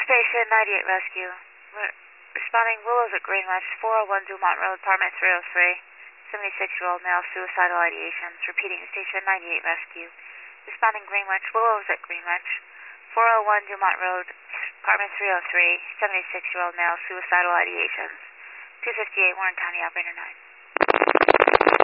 Station 98 Rescue. Responding Willows at Greenwich, 401 Dumont Road, apartment 303. 76-year-old male, suicidal ideations. Repeating, Station 98 Rescue. Responding Greenwich, Willows at Greenwich, 401 Dumont Road, apartment 303. 76-year-old male, suicidal ideations. 258 Warren County, operator 9.